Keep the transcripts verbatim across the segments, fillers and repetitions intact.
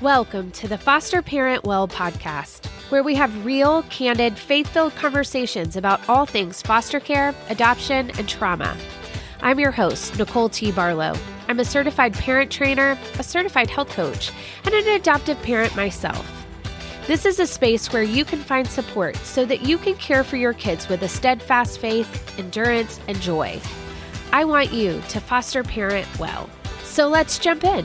Welcome to the Foster Parent Well podcast, where we have real, candid, faith-filled conversations about all things foster care, adoption, and trauma. I'm your host, Nicole T. Barlow. I'm a certified parent trainer, a certified health coach, and an adoptive parent myself. This is a space where you can find support so that you can care for your kids with a steadfast faith, endurance, and joy. I want you to foster parent well. So let's jump in.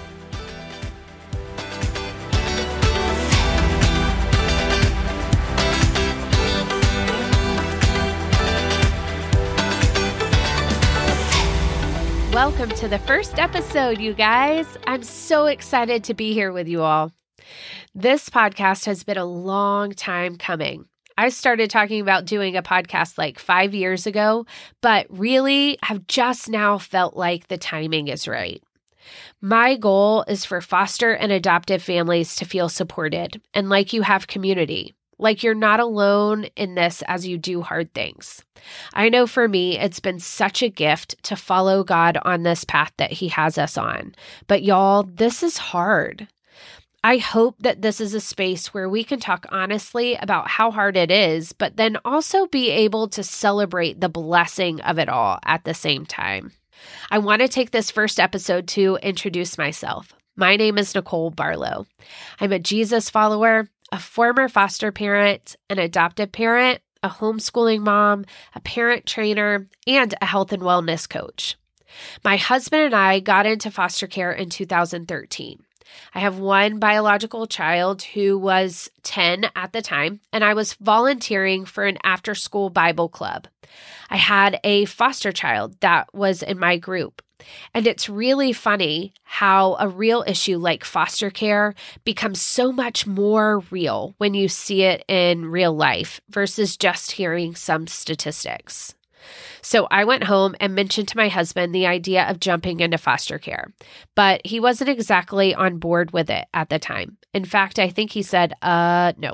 Welcome to the first episode, you guys. I'm so excited to be here with you all. This podcast has been a long time coming. I started talking about doing a podcast like five years ago, but really have just now felt like the timing is right. My goal is for foster and adoptive families to feel supported and like you have community. Like you're not alone in this as you do hard things. I know for me, it's been such a gift to follow God on this path that He has us on. But y'all, this is hard. I hope that this is a space where we can talk honestly about how hard it is, but then also be able to celebrate the blessing of it all at the same time. I want to take this first episode to introduce myself. My name is Nicole Barlow. I'm a Jesus follower, a former foster parent, an adoptive parent, a homeschooling mom, a parent trainer, and a health and wellness coach. My husband and I got into foster care in two thousand thirteen. I have one biological child who was ten at the time, and I was volunteering for an after-school Bible club. I had a foster child that was in my group. And it's really funny how a real issue like foster care becomes so much more real when you see it in real life versus just hearing some statistics. So I went home and mentioned to my husband the idea of jumping into foster care, but he wasn't exactly on board with it at the time. In fact, I think he said, uh, no.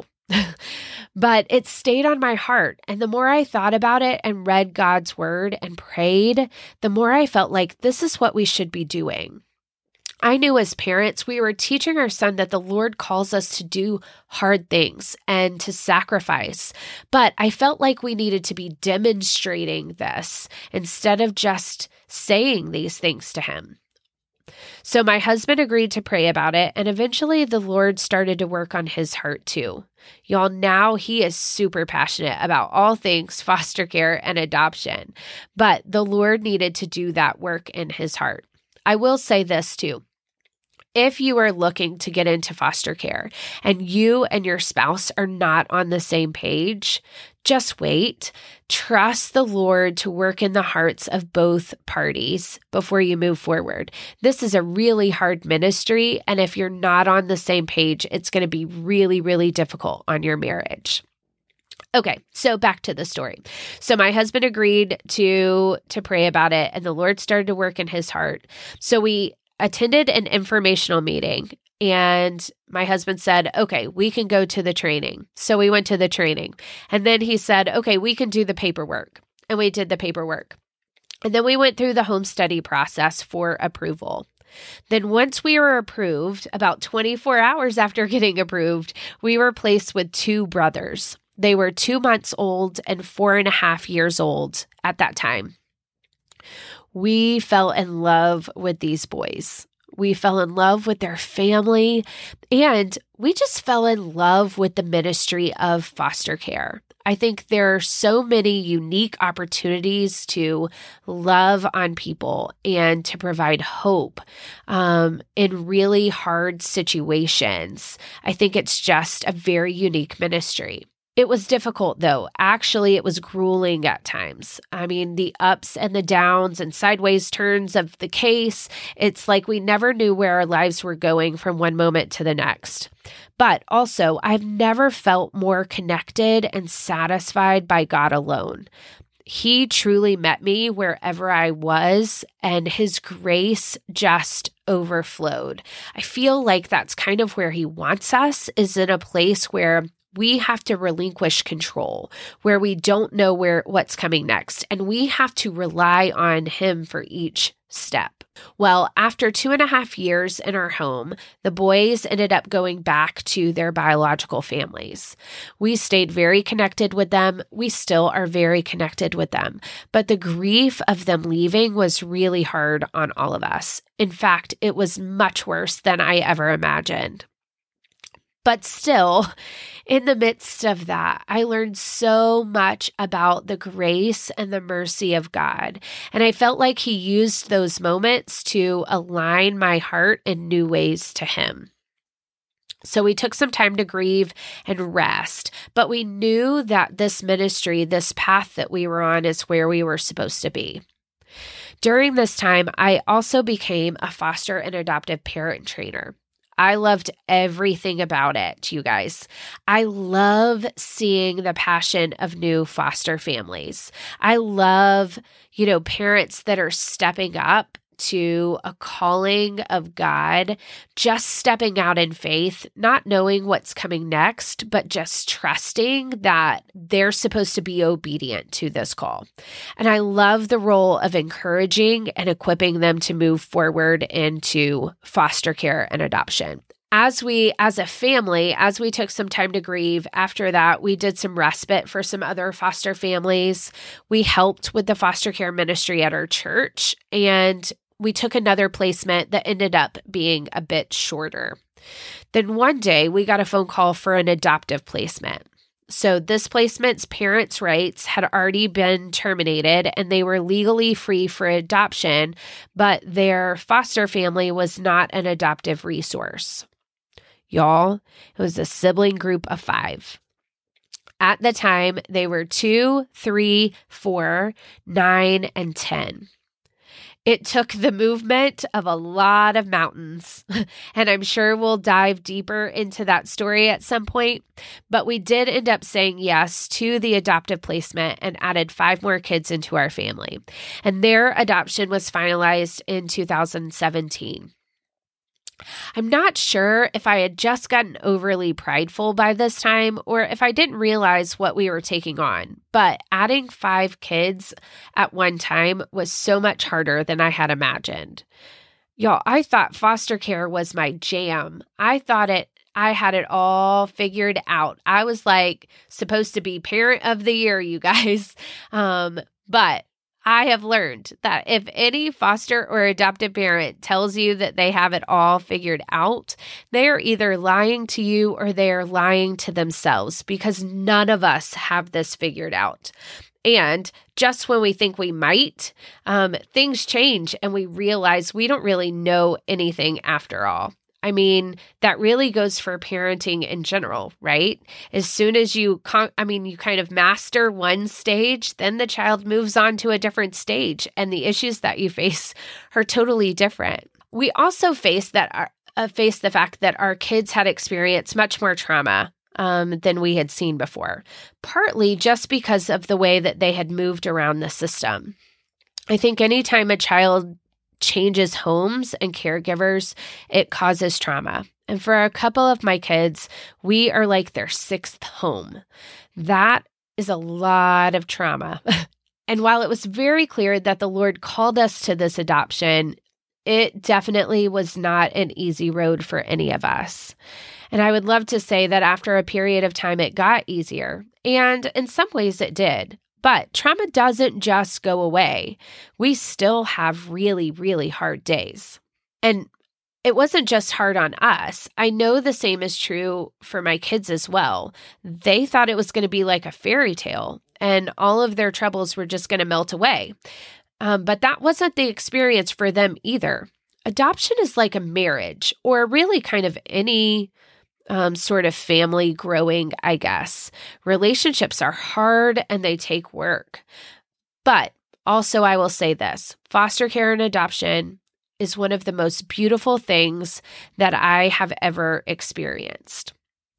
But it stayed on my heart. And the more I thought about it and read God's word and prayed, the more I felt like this is what we should be doing. I knew as parents, we were teaching our son that the Lord calls us to do hard things and to sacrifice. But I felt like we needed to be demonstrating this instead of just saying these things to him. So my husband agreed to pray about it, and eventually the Lord started to work on his heart too. Y'all, now he is super passionate about all things foster care and adoption, but the Lord needed to do that work in his heart. I will say this too. If you are looking to get into foster care and you and your spouse are not on the same page, just wait. Trust the Lord to work in the hearts of both parties before you move forward. This is a really hard ministry, and if you're not on the same page, it's going to be really, really difficult on your marriage. Okay, so back to the story. So my husband agreed to to pray about it, and the Lord started to work in his heart. So we attended an informational meeting, and my husband said, okay, we can go to the training. So we went to the training, and then he said, okay, we can do the paperwork, and we did the paperwork. And then we went through the home study process for approval. Then once we were approved, about twenty-four hours after getting approved, we were placed with two brothers. They were two months old and four and a half years old at that time. We fell in love with these boys. We fell in love with their family, and we just fell in love with the ministry of foster care. I think there are so many unique opportunities to love on people and to provide hope um, in really hard situations. I think it's just a very unique ministry. It was difficult, though. Actually, it was grueling at times. I mean, the ups and the downs and sideways turns of the case, it's like we never knew where our lives were going from one moment to the next. But also, I've never felt more connected and satisfied by God alone. He truly met me wherever I was, and His grace just overflowed. I feel like that's kind of where He wants us, is in a place where we have to relinquish control, where we don't know where what's coming next, and we have to rely on Him for each step. Well, after two and a half years in our home, the boys ended up going back to their biological families. We stayed very connected with them. We still are very connected with them. But the grief of them leaving was really hard on all of us. In fact, it was much worse than I ever imagined. But still, in the midst of that, I learned so much about the grace and the mercy of God. And I felt like He used those moments to align my heart in new ways to Him. So we took some time to grieve and rest, but we knew that this ministry, this path that we were on, is where we were supposed to be. During this time, I also became a foster and adoptive parent trainer. I loved everything about it, you guys. I love seeing the passion of new foster families. I love, you know, parents that are stepping up to a calling of God, just stepping out in faith, not knowing what's coming next, but just trusting that they're supposed to be obedient to this call. And I love the role of encouraging and equipping them to move forward into foster care and adoption. As we, as a family, as we took some time to grieve, after that, we did some respite for some other foster families. We helped with the foster care ministry at our church, and we took another placement that ended up being a bit shorter. Then one day, we got a phone call for an adoptive placement. So this placement's parents' rights had already been terminated and they were legally free for adoption, but their foster family was not an adoptive resource. Y'all, it was a sibling group of five. At the time, they were two, three, four, nine, and ten. It took the movement of a lot of mountains, and I'm sure we'll dive deeper into that story at some point, but we did end up saying yes to the adoptive placement and added five more kids into our family, and their adoption was finalized in two thousand seventeen. I'm not sure if I had just gotten overly prideful by this time or if I didn't realize what we were taking on, but adding five kids at one time was so much harder than I had imagined. Y'all, I thought foster care was my jam. I thought it I had it all figured out. I was like supposed to be parent of the year, you guys. Um, but I have learned that if any foster or adoptive parent tells you that they have it all figured out, they are either lying to you or they are lying to themselves, because none of us have this figured out. And just when we think we might, um, things change and we realize we don't really know anything after all. I mean, that really goes for parenting in general, right? As soon as you, con- I mean, you kind of master one stage, then the child moves on to a different stage, and the issues that you face are totally different. We also face that our, uh, face the fact that our kids had experienced much more trauma um, than we had seen before, partly just because of the way that they had moved around the system. I think anytime a child changes homes and caregivers, it causes trauma. And for a couple of my kids, we are like their sixth home. That is a lot of trauma. And while it was very clear that the Lord called us to this adoption, it definitely was not an easy road for any of us. And I would love to say that after a period of time, it got easier. And in some ways it did. But trauma doesn't just go away. We still have really, really hard days. And it wasn't just hard on us. I know the same is true for my kids as well. They thought it was going to be like a fairy tale and all of their troubles were just going to melt away. Um, but that wasn't the experience for them either. Adoption is like a marriage, or really kind of any Um, sort of family growing, I guess. Relationships are hard and they take work. But also, I will say this, foster care and adoption is one of the most beautiful things that I have ever experienced.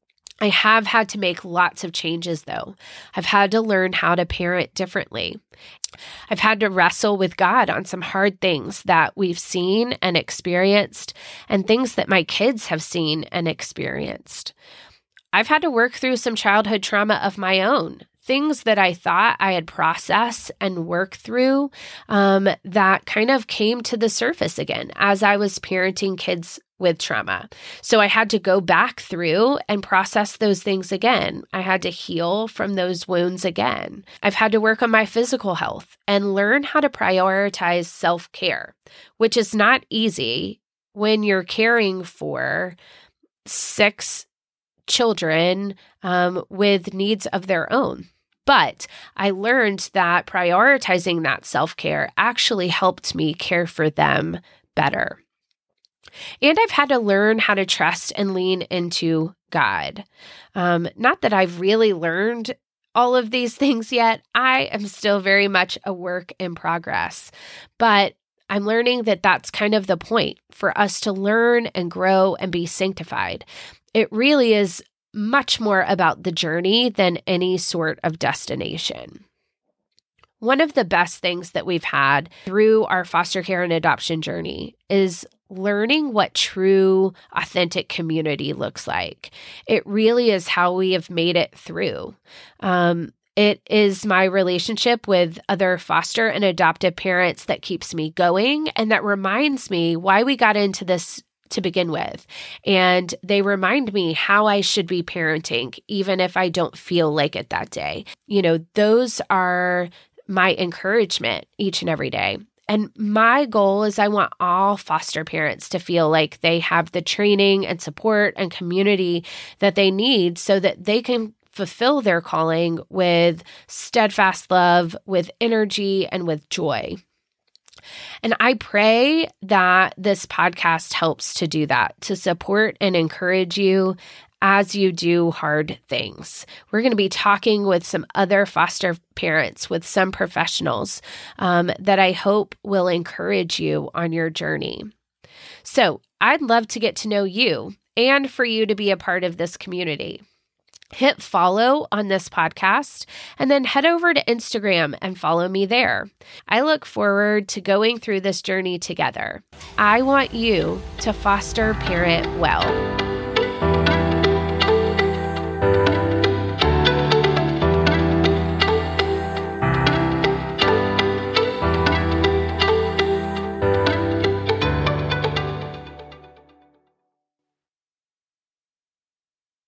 I have had to make lots of changes, though. I've had to learn how to parent differently. I've had to wrestle with God on some hard things that we've seen and experienced, and things that my kids have seen and experienced. I've had to work through some childhood trauma of my own, things that I thought I had processed and worked through um, that kind of came to the surface again as I was parenting kids with trauma. So I had to go back through and process those things again. I had to heal from those wounds again. I've had to work on my physical health and learn how to prioritize self-care, which is not easy when you're caring for six children um, with needs of their own. But I learned that prioritizing that self-care actually helped me care for them better. And I've had to learn how to trust and lean into God. Um, not that I've really learned all of these things yet. I am still very much a work in progress. But I'm learning that that's kind of the point for us to learn and grow and be sanctified. It really is much more about the journey than any sort of destination. One of the best things that we've had through our foster care and adoption journey is learning what true, authentic community looks like. It really is how we have made it through. Um, it is my relationship with other foster and adoptive parents that keeps me going and that reminds me why we got into this to begin with. And they remind me how I should be parenting, even if I don't feel like it that day. You know, those are my encouragement each and every day. And my goal is I want all foster parents to feel like they have the training and support and community that they need so that they can fulfill their calling with steadfast love, with energy, and with joy. And I pray that this podcast helps to do that, to support and encourage you as you do hard things. We're going to be talking with some other foster parents, with some professionals um, that I hope will encourage you on your journey. So I'd love to get to know you and for you to be a part of this community. Hit follow on this podcast and then head over to Instagram and follow me there. I look forward to going through this journey together. I want you to foster parent well.